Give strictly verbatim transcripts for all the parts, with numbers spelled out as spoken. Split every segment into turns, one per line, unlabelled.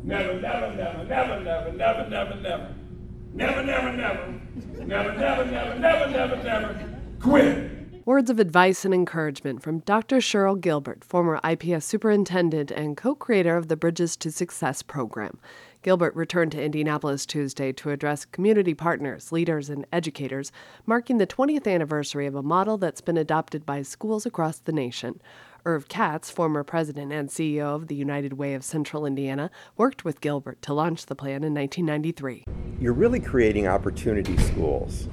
Never, never, never, never, never, never, never, never. Never, never, never. Never, never, never, never, never, never. Quit.
Words of advice and encouragement from Doctor Cheryl Gilbert, former I P S superintendent and co-creator of the Bridges to Success program. Gilbert returned to Indianapolis Tuesday to address community partners, leaders, and educators, marking the twentieth anniversary of a model that's been adopted by schools across the nation. Irv Katz, former president and C E O of the United Way of Central Indiana, worked with Gilbert to launch the plan in nineteen ninety-three.
You're really creating opportunity schools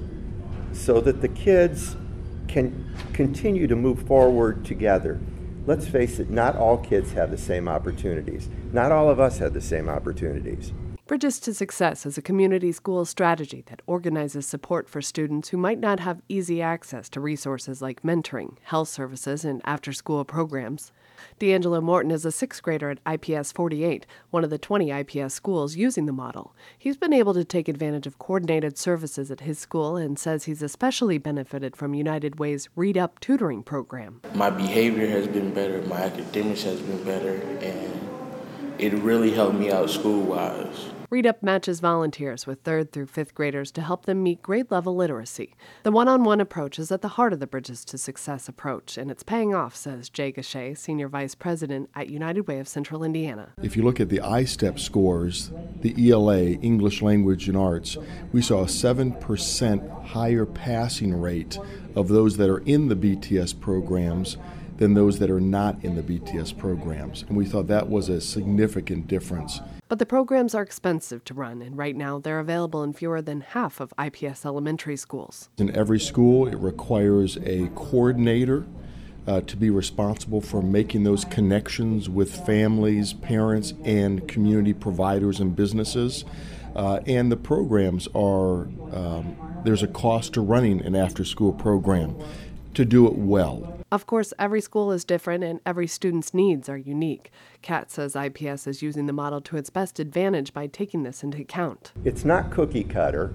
so that the kids can continue to move forward together. Let's face it, not all kids have the same opportunities. Not all of us have the same opportunities.
Bridges to Success is a community school strategy that organizes support for students who might not have easy access to resources like mentoring, health services, and after-school programs. D'Angelo Morton is a sixth grader at I P S forty-eight, one of the twenty I P S schools using the model. He's been able to take advantage of coordinated services at his school and says he's especially benefited from United Way's Read Up tutoring program.
My behavior has been better, my academics has been better, and it really helped me out school-wise.
Read Up matches volunteers with third through fifth graders to help them meet grade-level literacy. The one-on-one approach is at the heart of the Bridges to Success approach, and it's paying off, says Jay Gachet, Senior Vice President at United Way of Central Indiana.
If you look at the I STEP scores, the E L A, English Language and Arts, we saw a seven percent higher passing rate of those that are in the B T S programs than those that are not in the B T S programs. And we thought that was a significant difference.
But the programs are expensive to run, and right now they're available in fewer than half of I P S elementary schools.
In every school, it requires a coordinator uh, to be responsible for making those connections with families, parents, and community providers and businesses. Uh, and the programs are, um, there's a cost to running an after-school program to do it well.
Of course, every school is different and every student's needs are unique. Katz says I P S is using the model to its best advantage by taking this into account.
It's not cookie cutter.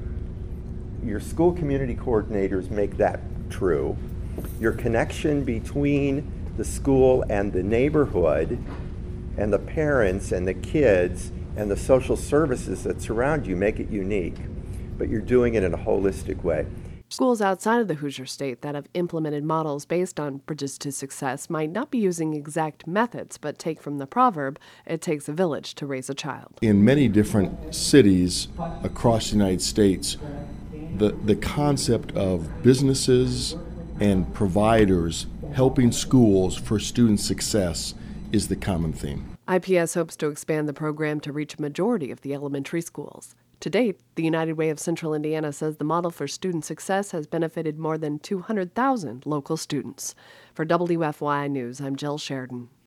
Your school community coordinators make that true. Your connection between the school and the neighborhood and the parents and the kids and the social services that surround you make it unique, but you're doing it in a holistic way.
Schools outside of the Hoosier State that have implemented models based on Bridges to Success might not be using exact methods, but take from the proverb, it takes a village to raise a child.
In many different cities across the United States, the, the concept of businesses and providers helping schools for student success is the common theme.
I P S hopes to expand the program to reach a majority of the elementary schools. To date, the United Way of Central Indiana says the model for student success has benefited more than two hundred thousand local students. For W F Y I News, I'm Jill Sheridan.